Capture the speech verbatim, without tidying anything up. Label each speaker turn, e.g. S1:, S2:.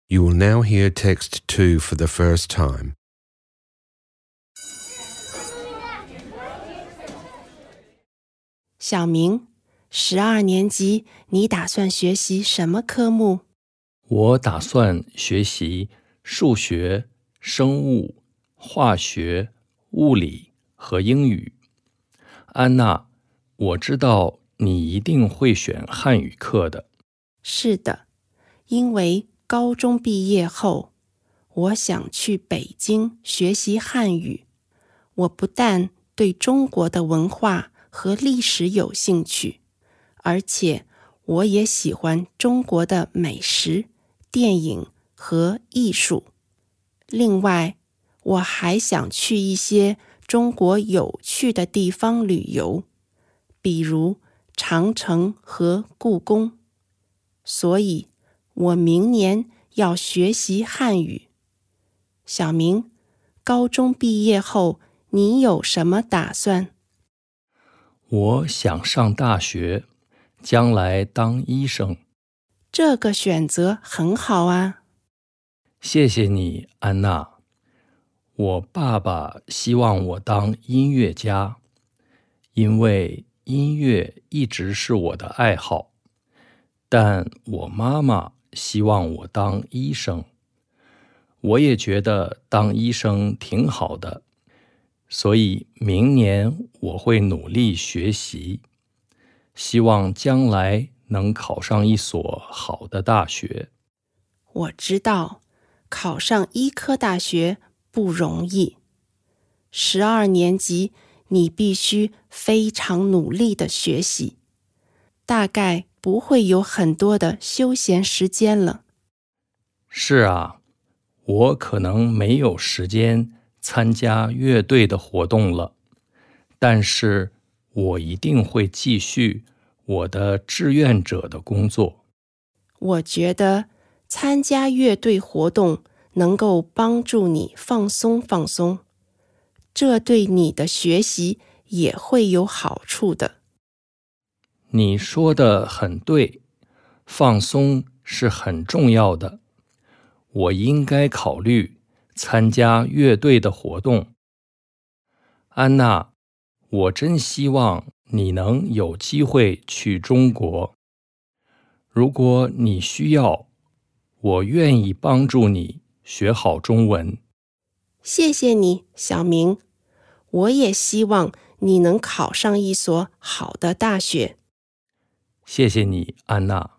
S1: You will now hear text two for the first time.
S2: 小明，十二年级，你打算学习什么科目？
S3: 我打算学习数学、生物、化学、物理和英语。安娜，我知道你一定会选汉语课的。
S2: 是的，因为高中毕业后，我想去北京学习汉语。我不但对中国的文化和历史有兴趣，而且我也喜欢中国的美食、电影和艺术。另外，我还想去一些中国有趣的地方旅游，比如长城和故宫。所以，我明年要学习汉语。小明，高中毕业后，你有什么打算？
S3: 我想上大学，将来当医生。
S2: 这个选择很好啊。
S3: 谢谢你，安娜。我爸爸希望我当音乐家，因为音乐一直是我的爱好。但我妈妈希望我当医生。我也觉得当医生挺好的，所以明年我会努力学习，希望将来能考上一所好的大学。
S2: 我知道，考上医科大学不容易。十二年级，你必须非常努力的学习，大概不会有很多的休闲时间了。
S3: 是啊，我可能没有时间参加乐队的活动了，但是我一定会继续我的志愿者的工作。
S2: 我觉得参加乐队活动能够帮助你放松放松，这对你的学习也会有好处的。
S3: 你说的很对，放松是很重要的。我应该考虑参加乐队的活动。安娜，我真希望你能有机会去中国。如果你需要，我愿意帮助你学好中文。
S2: 谢谢你，小明。我也希望你能考上一所好的大学。
S3: 谢谢你，安娜。